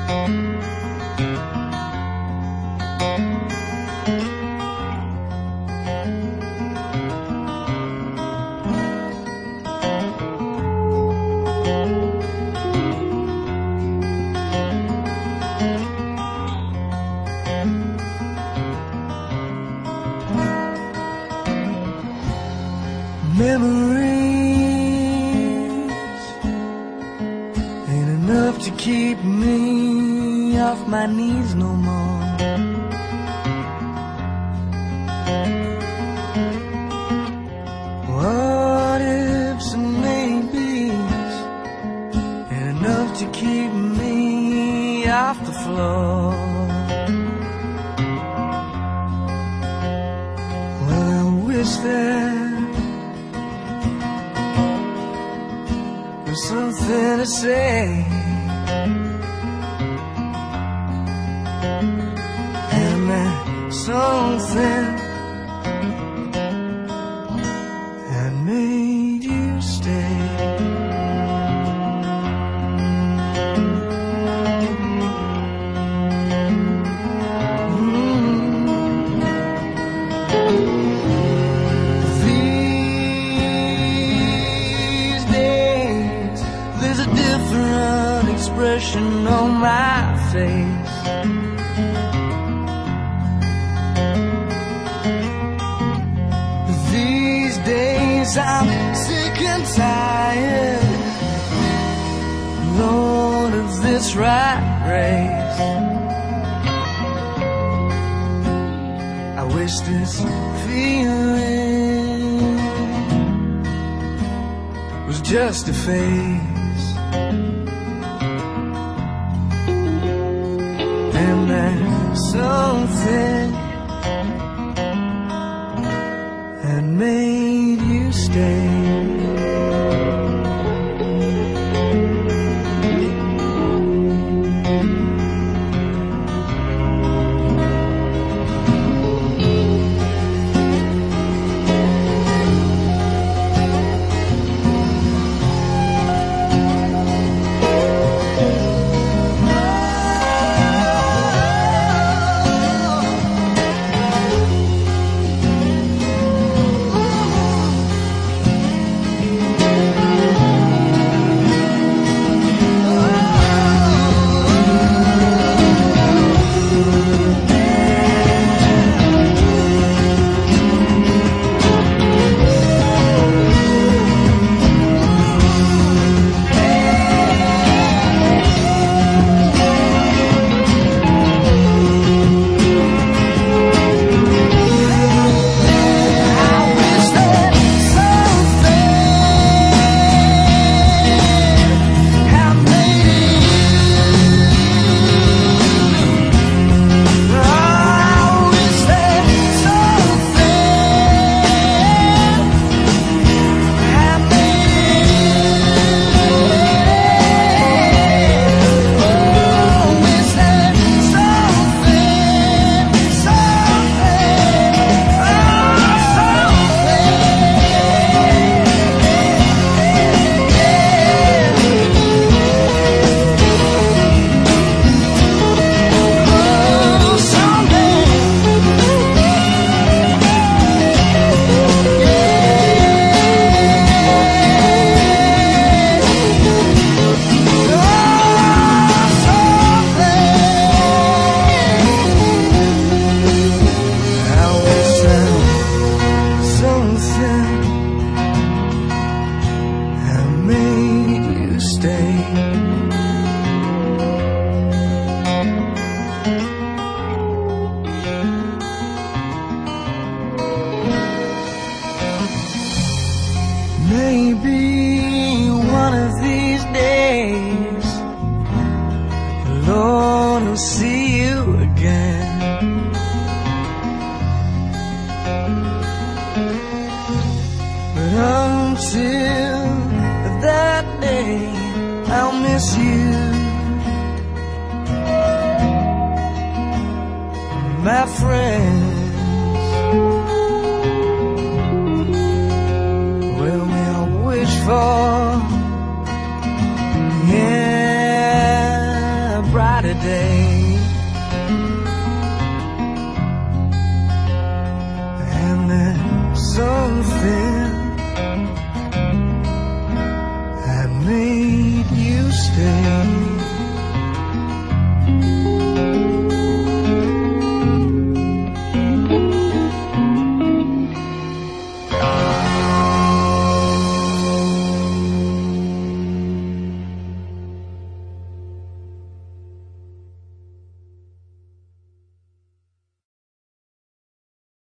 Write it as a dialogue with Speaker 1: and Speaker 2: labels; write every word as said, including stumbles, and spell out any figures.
Speaker 1: Memories ain't enough to keep me off my knees no more. What ifs and maybes ain't enough to keep me off the floor. Well, I wish that something to say, and that something that made you stay. Different expression on my face. These days I'm sick and tired, Lord, of this rat race. I wish this feeling was just a phase. And there's something that made you stay. Maybe one of these days the Lord will see you again. But until that day, I'll miss you, my friend. For yeah, brighter today.